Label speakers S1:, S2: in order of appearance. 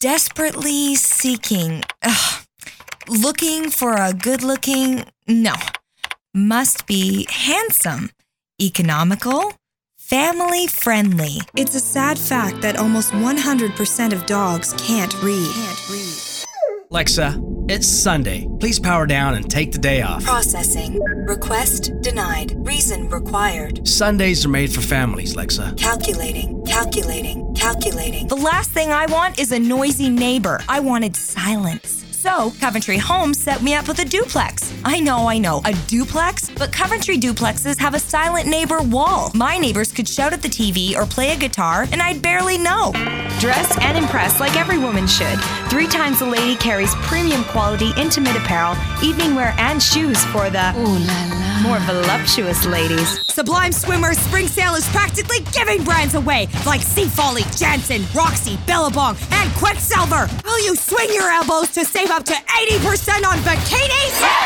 S1: Desperately seeking. Looking for a good-looking. No. Must be handsome, economical, family-friendly.
S2: It's a sad fact that almost 100% of dogs can't read.
S3: Alexa, it's Sunday. Please power down and take the day off.
S1: Processing. Request denied. Reason required.
S3: Sundays are made for families, Alexa.
S1: Calculating. The last thing I want is a noisy neighbor. I wanted silence. So, Coventry Homes set me up with a duplex. I know, a duplex? But Coventry duplexes have a silent neighbor wall. My neighbors could shout at the TV or play a guitar, and I'd barely know. Dress and impress like every woman should. 3 times a lady carries premium quality intimate apparel, evening wear, and shoes for the more voluptuous ladies.
S2: Sublime Swimmer's spring sale is practically giving brands away, like Sea Folly, Jansen, Roxy, Billabong, and Quicksilver. Will you swing your elbows to save up to 80% on bikinis?